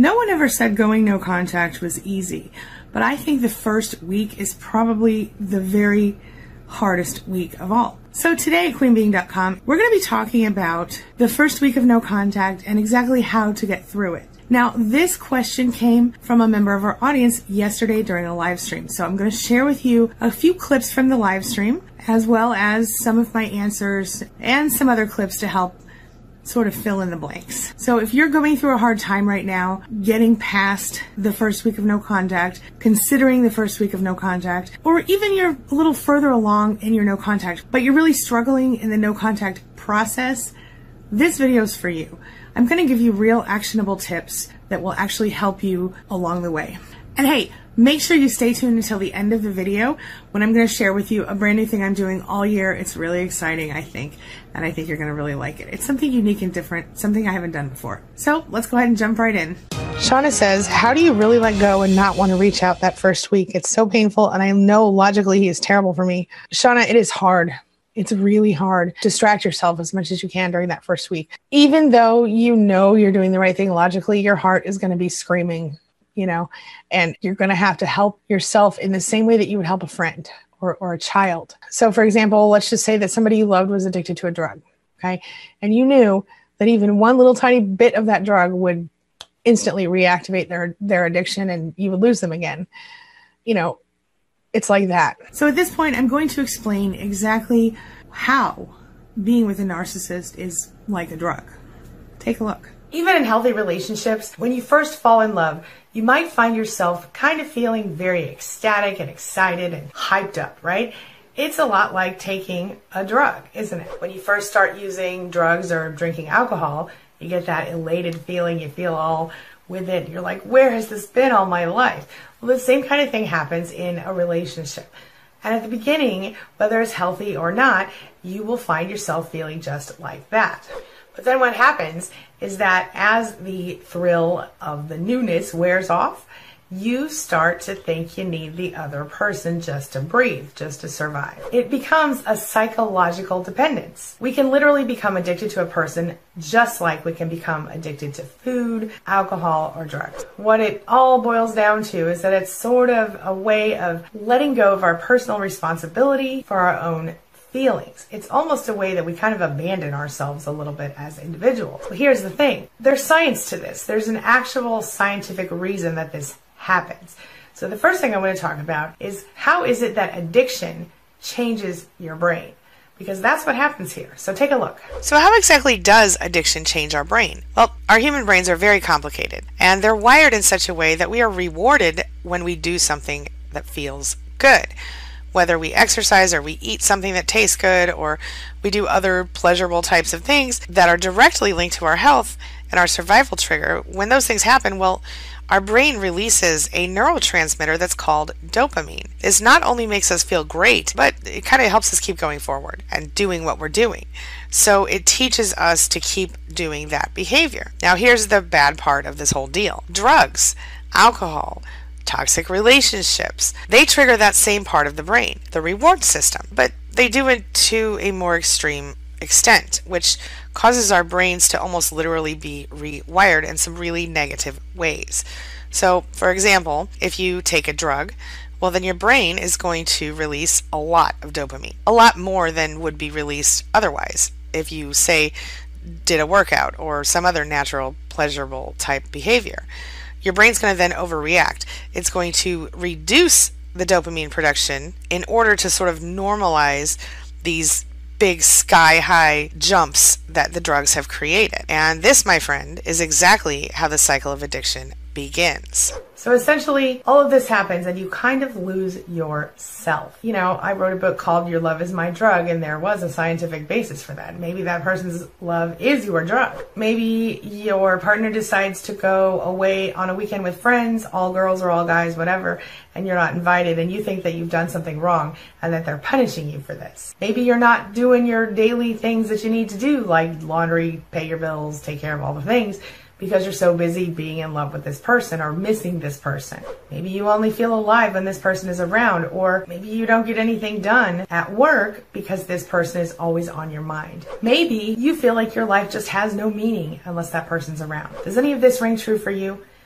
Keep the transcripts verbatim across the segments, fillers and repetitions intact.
No one ever said going no contact was easy, but I think the first week is probably the very hardest week of all. So today at queen beeing dot com, we're going to be talking about the first week of no contact and exactly how to get through it. Now, this question came from a member of our audience yesterday during a live stream. So I'm going to share with you a few clips from the live stream, as well as some of my answers and some other clips to help sort of fill in the blanks. So if you're going through a hard time right now, getting past the first week of no contact, considering the first week of no contact, or even you're a little further along in your no contact, but you're really struggling in the no contact process, this video is for you. I'm going to give you real actionable tips that will actually help you along the way. And hey, make sure you stay tuned until the end of the video when I'm going to share with you a brand new thing I'm doing all year. It's really exciting, I think, and I think you're going to really like it. It's something unique and different, something I haven't done before. So let's go ahead and jump right in. Shauna says, how do you really let go and not want to reach out that first week? It's so painful, and I know logically he is terrible for me. Shauna, it is hard. It's really hard. Distract yourself as much as you can during that first week. Even though you know you're doing the right thing logically, your heart is going to be screaming, you know, and you're going to have to help yourself in the same way that you would help a friend or, or a child. So for example, let's just say that somebody you loved was addicted to a drug, okay? And you knew that even one little tiny bit of that drug would instantly reactivate their, their addiction and you would lose them again. You know, it's like that. So at this point, I'm going to explain exactly how being with a narcissist is like a drug. Take a look. Even in healthy relationships, when you first fall in love, you might find yourself kind of feeling very ecstatic and excited and hyped up, right? It's a lot like taking a drug, isn't it? When you first start using drugs or drinking alcohol, you get that elated feeling, you feel all with it. You're like, where has this been all my life? Well, the same kind of thing happens in a relationship. And at the beginning, whether it's healthy or not, you will find yourself feeling just like that. But then what happens is that as the thrill of the newness wears off, you start to think you need the other person just to breathe, just to survive. It becomes a psychological dependence. We can literally become addicted to a person just like we can become addicted to food, alcohol, or drugs. What it all boils down to is that it's sort of a way of letting go of our personal responsibility for our own feelings. It's almost a way that we kind of abandon ourselves a little bit as individuals. But here's the thing. There's science to this. There's an actual scientific reason that this happens. So the first thing I want to talk about is how is it that addiction changes your brain? Because that's what happens here. So take a look. So how exactly does addiction change our brain? Well, our human brains are very complicated, and they're wired in such a way that we are rewarded when we do something that feels good. Whether we exercise or we eat something that tastes good or we do other pleasurable types of things that are directly linked to our health and our survival trigger, when those things happen, well, our brain releases a neurotransmitter that's called dopamine. This not only makes us feel great, but it kind of helps us keep going forward and doing what we're doing. So it teaches us to keep doing that behavior. Now here's the bad part of this whole deal. Drugs, alcohol, toxic relationships, they trigger that same part of the brain, the reward system, but they do it to a more extreme extent, which causes our brains to almost literally be rewired in some really negative ways. So, for example, if you take a drug, well, then your brain is going to release a lot of dopamine, a lot more than would be released otherwise if you, say, did a workout or some other natural, pleasurable type behavior. Your brain's going to then overreact. It's going to reduce the dopamine production in order to sort of normalize these big sky-high jumps that the drugs have created. And this, my friend, is exactly how the cycle of addiction begins. So essentially, all of this happens and you kind of lose yourself. You know, I wrote a book called Your Love Is My Drug, and there was a scientific basis for that. Maybe that person's love is your drug. Maybe your partner decides to go away on a weekend with friends, all girls or all guys, whatever, and you're not invited, and you think that you've done something wrong and that they're punishing you for this. Maybe you're not doing your daily things that you need to do, like laundry, pay your bills, take care of all the things, because you're so busy being in love with this person or missing this person. Maybe you only feel alive when this person is around, or maybe you don't get anything done at work because this person is always on your mind. Maybe you feel like your life just has no meaning unless that person's around. Does any of this ring true for you?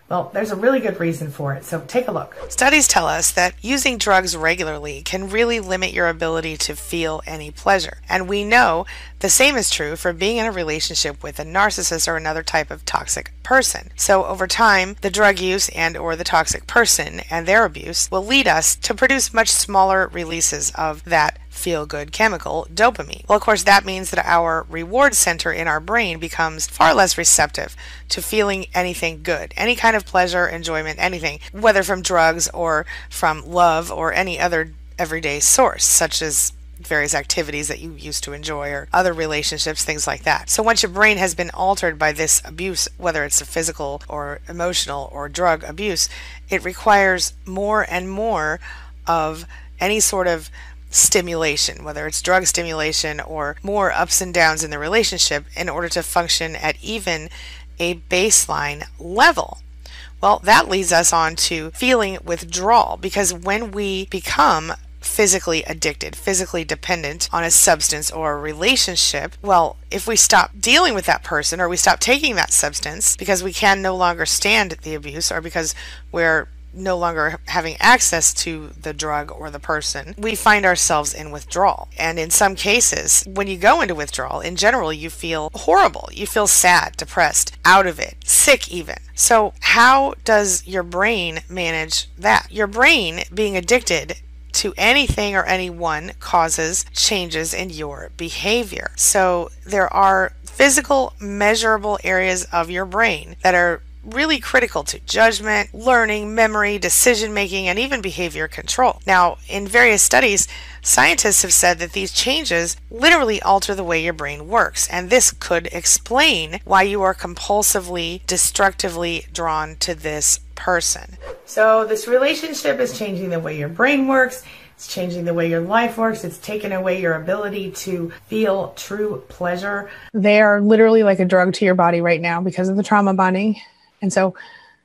Well, there's a really good reason for it, so take a look. Studies tell us that using drugs regularly can really limit your ability to feel any pleasure. And we know the same is true for being in a relationship with a narcissist or another type of toxic person. So over time, the drug use and or the toxic person and their abuse will lead us to produce much smaller releases of that feel-good chemical, dopamine. Well, of course, that means that our reward center in our brain becomes far less receptive to feeling anything good, any kind of pleasure, enjoyment, anything, whether from drugs or from love or any other everyday source, such as various activities that you used to enjoy or other relationships, things like that. So once your brain has been altered by this abuse, whether it's a physical or emotional or drug abuse, it requires more and more of any sort of stimulation, whether it's drug stimulation or more ups and downs in the relationship in order to function at even a baseline level. Well, that leads us on to feeling withdrawal, because when we become physically addicted, physically dependent on a substance or a relationship, well, if we stop dealing with that person or we stop taking that substance because we can no longer stand the abuse or because we're no longer having access to the drug or the person, we find ourselves in withdrawal. And in some cases, when you go into withdrawal, in general, you feel horrible. You feel sad, depressed, out of it, sick even. So how does your brain manage that? Your brain, being addicted to anything or anyone, causes changes in your behavior. So there are physical, measurable areas of your brain that are really critical to judgment, learning, memory, decision making, and even behavior control. Now, in various studies, scientists have said that these changes literally alter the way your brain works, and this could explain why you are compulsively, destructively drawn to this person. So this relationship is changing the way your brain works. It's changing the way your life works. It's taken away your ability to feel true pleasure. They are literally like a drug to your body right now because of the trauma bonding. And so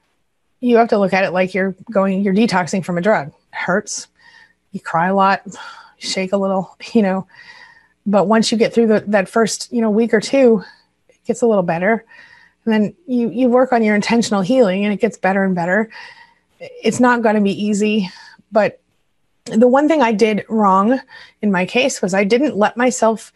you have to look at it like you're going, you're detoxing from a drug. It hurts. You cry a lot, shake a little, you know, but once you get through the, that first, you know, week or two, it gets a little better. And then you, you work on your intentional healing and it gets better and better. It's not going to be easy, but the one thing I did wrong in my case was I didn't let myself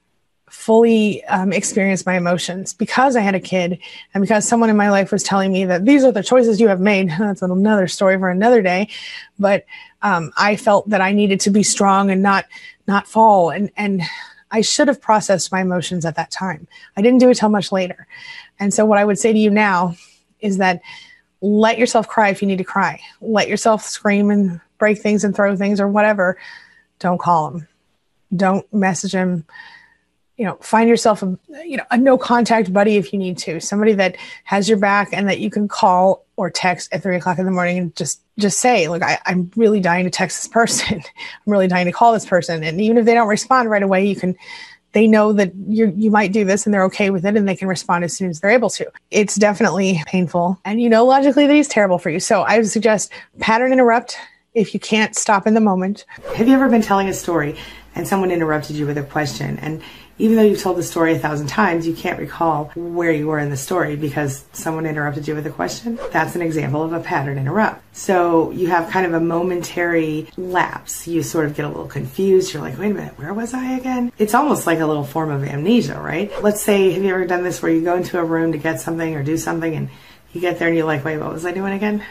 fully um, experience my emotions because I had a kid and because someone in my life was telling me that these are the choices you have made. That's another story for another day. But um, I felt that I needed to be strong and not not fall. And, and I should have processed my emotions at that time. I didn't do it till much later. And so what I would say to you now is that let yourself cry if you need to cry. Let yourself scream and break things and throw things or whatever. Don't call them. Don't message them. You know, find yourself a, you know, a no contact buddy if you need to, somebody that has your back and that you can call or text at three o'clock in the morning and just, just say, look, I, I'm really dying to text this person. I'm really dying to call this person. And even if they don't respond right away, you can, they know that you you might do this and they're okay with it and they can respond as soon as they're able to. It's definitely painful. And you know, logically that he's terrible for you. So I would suggest pattern interrupt if you can't stop in the moment. Have you ever been telling a story and someone interrupted you with a question? And even though you've told the story a thousand times, you can't recall where you were in the story because someone interrupted you with a question? That's an example of a pattern interrupt. So you have kind of a momentary lapse. You sort of get a little confused. You're like, wait a minute, where was I again? It's almost like a little form of amnesia, right? Let's say, have you ever done this where you go into a room to get something or do something and you get there and you're like, wait, what was I doing again?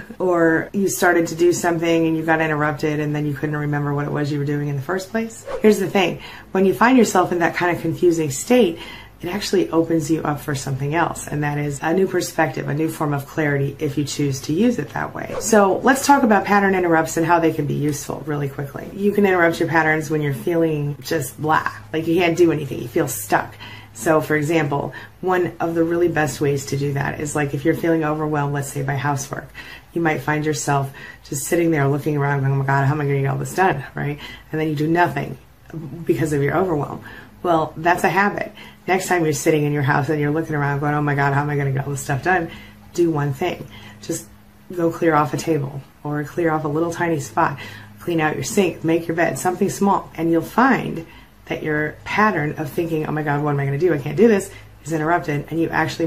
Or you started to do something and you got interrupted and then you couldn't remember what it was you were doing in the first place. Here's the thing. When you find yourself in that kind of confusing state, it actually opens you up for something else. And that is a new perspective, a new form of clarity if you choose to use it that way. So let's talk about pattern interrupts and how they can be useful really quickly. You can interrupt your patterns when you're feeling just blah, like you can't do anything, you feel stuck. So for example, one of the really best ways to do that is like if you're feeling overwhelmed, let's say by housework, you might find yourself just sitting there looking around going, oh my God, how am I going to get all this done, right? And then you do nothing because of your overwhelm. Well, that's a habit. Next time you're sitting in your house and you're looking around going, oh my God, how am I going to get all this stuff done? Do one thing. Just go clear off a table or clear off a little tiny spot. Clean out your sink, make your bed, something small. And you'll find that your pattern of thinking, oh my God, what am I going to do? I can't do this, is interrupted, and you actually might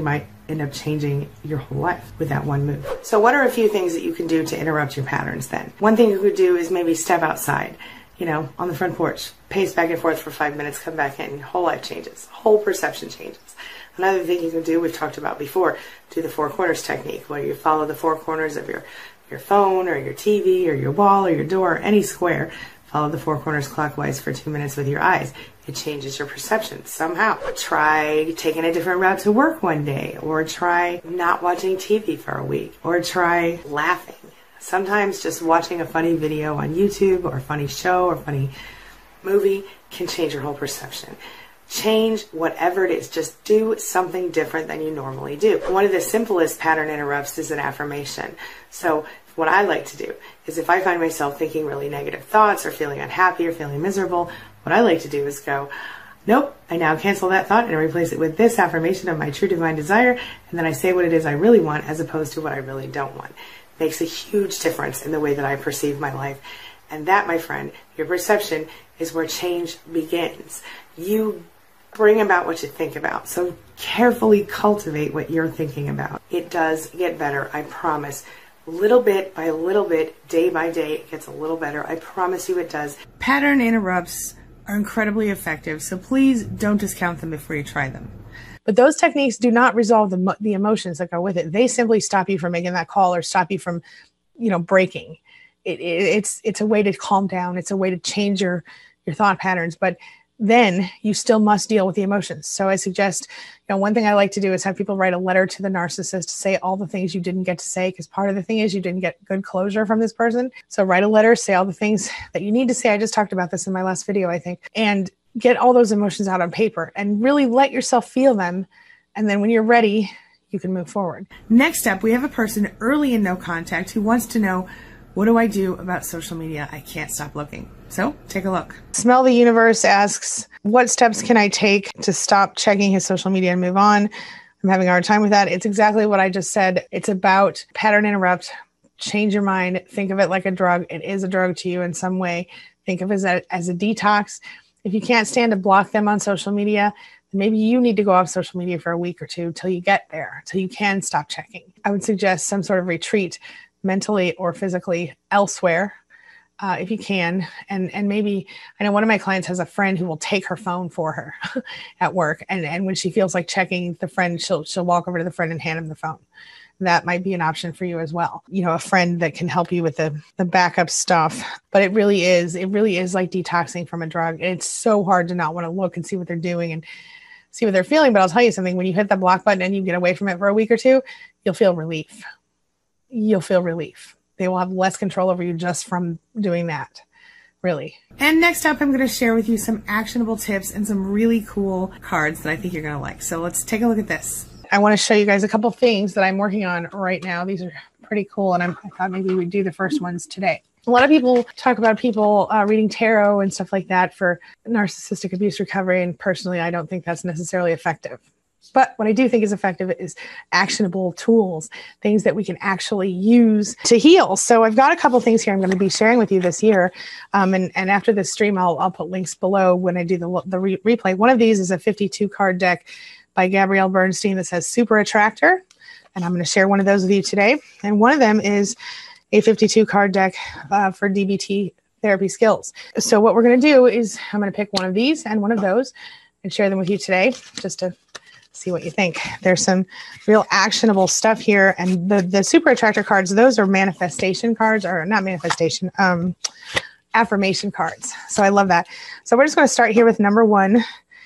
end up changing your whole life with that one move. So what are a few things that you can do to interrupt your patterns then? One thing you could do is maybe step outside, you know, on the front porch, pace back and forth for five minutes, come back in, your whole life changes, whole perception changes. Another thing you can do, we've talked about before, do the four corners technique, where you follow the four corners of your, your phone or your T V or your wall or your door, any square. Follow the four corners clockwise for two minutes with your eyes. It changes your perception somehow. Try taking a different route to work one day, or try not watching T V for a week, or try laughing. Sometimes just watching a funny video on YouTube or a funny show or funny movie can change your whole perception. Change whatever it is. Just do something different than you normally do. One of the simplest pattern interrupts is an affirmation. So what I like to do is, if I find myself thinking really negative thoughts or feeling unhappy or feeling miserable, what I like to do is go, nope, I now cancel that thought and replace it with this affirmation of my true divine desire, and then I say what it is I really want as opposed to what I really don't want. It makes a huge difference in the way that I perceive my life. And that, my friend, your perception is where change begins. You bring about what you think about. So carefully cultivate what you're thinking about. It does get better, I promise. Little bit by little bit, day by day, it gets a little better. I promise you it does. Pattern interrupts are incredibly effective, so please don't discount them before you try them. But those techniques do not resolve the, the emotions that go with it. They simply stop you from making that call or stop you from, you know, breaking. It, it, it's it's a way to calm down. It's a way to change your, your thought patterns. But then you still must deal with the emotions. So I suggest, you know, one thing I like to do is have people write a letter to the narcissist to say all the things you didn't get to say, because part of the thing is you didn't get good closure from this person. So write a letter, say all the things that you need to say. I just talked about this in my last video, I think, and get all those emotions out on paper and really let yourself feel them. And then when you're ready, you can move forward. Next up, we have a person early in No Contact who wants to know, what do I do about social media? I can't stop looking. So take a look. Smell the Universe asks, what steps can I take to stop checking his social media and move on? I'm having a hard time with that. It's exactly what I just said. It's about pattern interrupt. Change your mind. Think of it like a drug. It is a drug to you in some way. Think of it as a, as a detox. If you can't stand to block them on social media, then maybe you need to go off social media for a week or two till you get there, till you can stop checking. I would suggest some sort of retreat, mentally or physically, elsewhere, uh, if you can. And and maybe, I know one of my clients has a friend who will take her phone for her at work. And, and when she feels like checking the friend, she'll, she'll walk over to the friend and hand him the phone. That might be an option for you as well. You know, a friend that can help you with the, the backup stuff. But it really is, it really is like detoxing from a drug. It's so hard to not want to look and see what they're doing and see what they're feeling. But I'll tell you something, when you hit the block button and you get away from it for a week or two, you'll feel relief. You'll feel relief. They will have less control over you just from doing that, really. And next up, I'm going to share with you some actionable tips and some really cool cards that I think you're going to like. So let's take a look at this. I want to show you guys a couple things that I'm working on right now. These are pretty cool, and I'm, I thought maybe we'd do the first ones today. A lot of people talk about people uh, reading tarot and stuff like that for narcissistic abuse recovery, and personally, I don't think that's necessarily effective. But what I do think is effective is actionable tools, things that we can actually use to heal. So I've got a couple things here I'm going to be sharing with you this year. Um, and, and after this stream, I'll, I'll put links below when I do the, the re replay. One of these is a fifty-two card deck by Gabrielle Bernstein that says Super Attractor. And I'm going to share one of those with you today. And one of them is a fifty-two card deck uh, for D B T therapy skills. So what we're going to do is I'm going to pick one of these and one of those and share them with you today, just to see what you think. There's some real actionable stuff here. And the, the Super Attractor cards, those are manifestation cards, or not manifestation, um, affirmation cards. So I love that. So we're just going to start here with number one.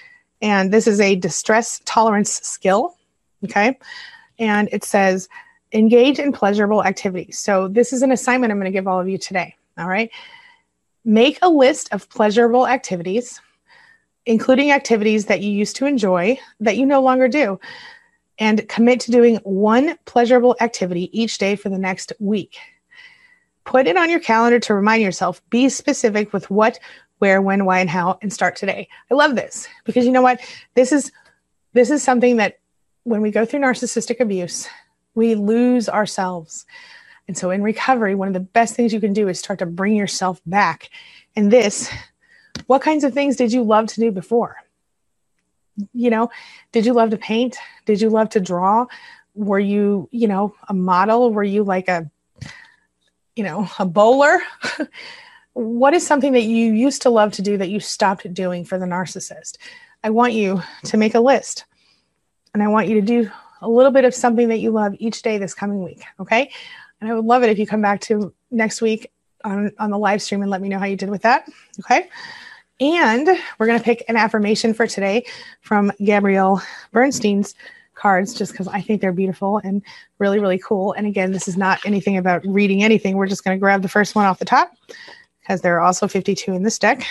And this is a distress tolerance skill. Okay. And it says, engage in pleasurable activities. So this is an assignment I'm going to give all of you today. All right. Make a list of pleasurable activities, including activities that you used to enjoy that you no longer do, and commit to doing one pleasurable activity each day for the next week. Put it on your calendar to remind yourself. Be specific with what, where, when, why, and how, and start today. I love this because you know what? This is, this is something that when we go through narcissistic abuse, we lose ourselves. And so in recovery, one of the best things you can do is start to bring yourself back. And this, what kinds of things did you love to do before? You know, did you love to paint? Did you love to draw? Were you, you know, a model? Were you like a, you know, a bowler? What is something that you used to love to do that you stopped doing for the narcissist? I want you to make a list, and I want you to do a little bit of something that you love each day this coming week. Okay. And I would love it if you come back to next week on, on the live stream and let me know how you did with that. Okay. And we're going to pick an affirmation for today from Gabrielle Bernstein's cards, just because I think they're beautiful and really, really cool. And again, this is not anything about reading anything. We're just going to grab the first one off the top because there are also fifty-two in this deck.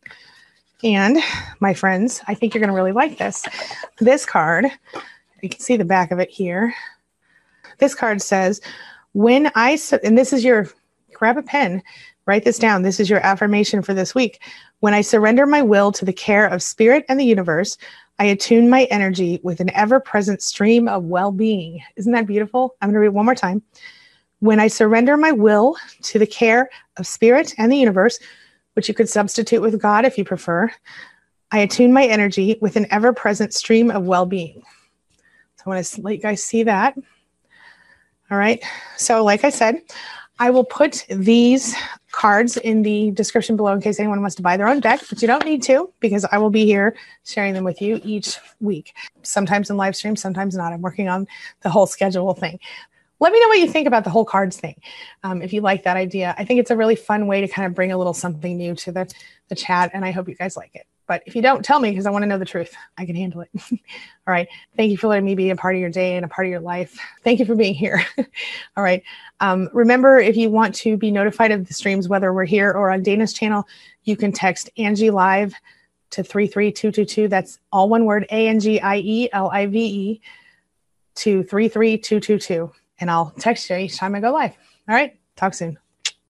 And my friends, I think you're going to really like this. This card, you can see the back of it here. This card says, when I, and this is your, grab a pen, write this down. This is your affirmation for this week. When I surrender my will to the care of spirit and the universe, I attune my energy with an ever-present stream of well-being. Isn't that beautiful? I'm going to read it one more time. When I surrender my will to the care of spirit and the universe, which you could substitute with God if you prefer, I attune my energy with an ever-present stream of well-being. So I want to let you guys see that. All right. So like I said, I will put these cards in the description below in case anyone wants to buy their own deck, but you don't need to because I will be here sharing them with you each week. Sometimes in live stream, sometimes not. I'm working on the whole schedule thing. Let me know what you think about the whole cards thing. Um, if you like that idea, I think it's a really fun way to kind of bring a little something new to the, the chat, and I hope you guys like it. But if you don't, tell me because I want to know the truth. I can handle it. All right. Thank you for letting me be a part of your day and a part of your life. Thank you for being here. All right. Um, remember, if you want to be notified of the streams, whether we're here or on Dana's channel, you can text Angie Live to three three two two two. That's all one word, A N G I E L I V E to three three two two two. And I'll text you each time I go live. All right. Talk soon.